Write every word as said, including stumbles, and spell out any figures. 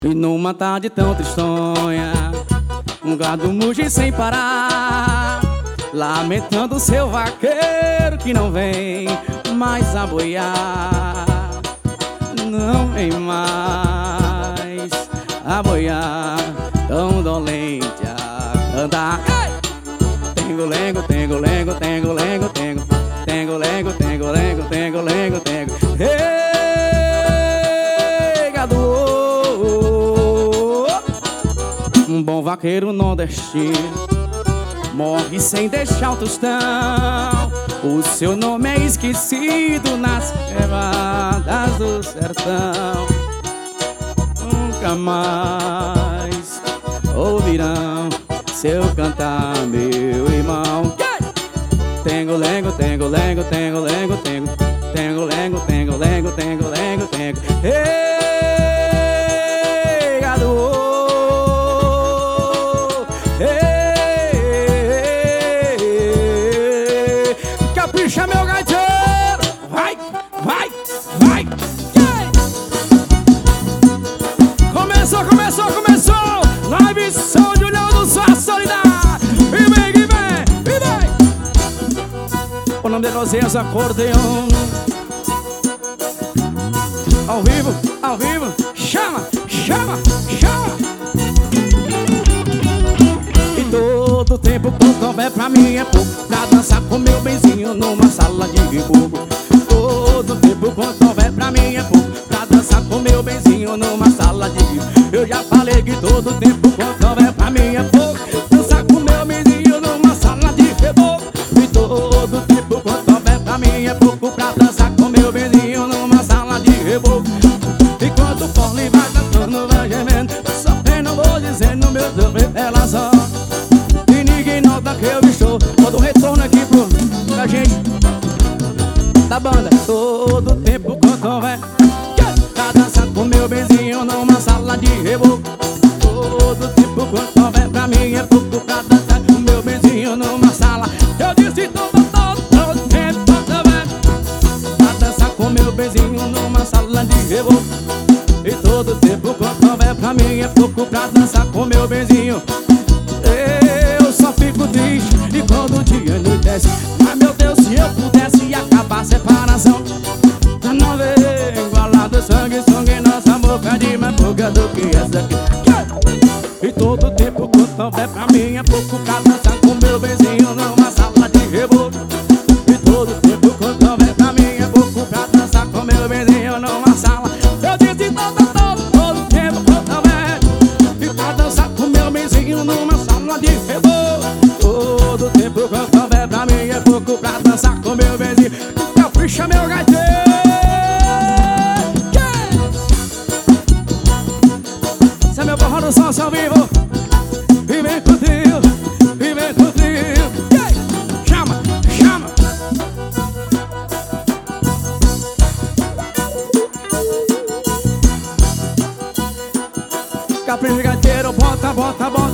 E numa tarde tão tristonha, um gado muge sem parar, lamentando seu vaqueiro que não vem mais a boiar. Não vem mais a boiar, tão dolente a cantar. Tengo, lengo, tengo, lengo, tengo, lengo, tengo, tengo, lengo, tengo, lengo, tengo, lengo, tengo. Ei, gado, um bom vaqueiro nordestino morre sem deixar o tostão. O seu nome é esquecido nas quebradas do sertão. Nunca mais ouvirão seu cantar, meu irmão. Tengo, lengo, tengo, lengo, tengo, lengo, tengo, tengo, lengo, tengo, lengo, tengo, lengo, tengo. Ei, gado, ei, capricha, meu gaiteiro. Vai, vai, vai. Começou, começou, começou. Live São Julião do Sua Solidariedade. E vem, e vem, e vem. O nome de nós é acordeão. Ao vivo, ao vivo. Chama, chama, chama. E todo tempo quanto houver pra mim é pouco, pra dançar com meu benzinho numa sala de reboco. Todo tempo quanto houver pra mim é pouco, pra dançar com meu benzinho numa sala de reboco. Eu já falei que todo tempo quanto houver pra mim é pouco, dançar com meu benzinho numa sala de reboco. E todo tempo quanto houver pra mim é pouco, pra dançar com meu benzinho numa sala de reboco. Enquanto o fole vai cantando, vai gemendo, só pena vou dizendo meu Deus, revelação. E ninguém nota que eu estou, quando retorno aqui pro pra gente da banda. Todo tempo quanto houver pra dançar com meu benzinho numa sala de reboco. Todo tempo quanto houver pra mim é pouco, pra dançar com meu benzinho numa sala. Eu disse todo, todo, todo tempo quanto houver pra dançar com meu benzinho numa sala de reboco. E todo tempo quanto houver pra mim é pouco, pra dançar com meu benzinho. Eu só fico triste e quando o dia anoitece, mas meu Deus, se eu pudesse acabar a separação, pra não ver igualado sangue, sangue, nossa boca de mais boca do que essa aqui. E todo tempo quanto houver pra mim é pouco, pra dançar com meu benzinho numa sala de reboco. E todo tempo quanto houver pra mim é pouco, pra dançar com meu benzinho numa sala. Eu disse todo, todo, todo tempo quanto houver, e pra dançar com meu benzinho numa sala de reboco. Todo tempo quanto houver pra mim é pouco, pra dançar com meu benzinho. Capricha, meu gaiteiro. Esse é meu forró do som ao vivo. E vem com o trio, e vem com o trio. Chama, chama. Capricha, gaiteiro, bota, bota, bota.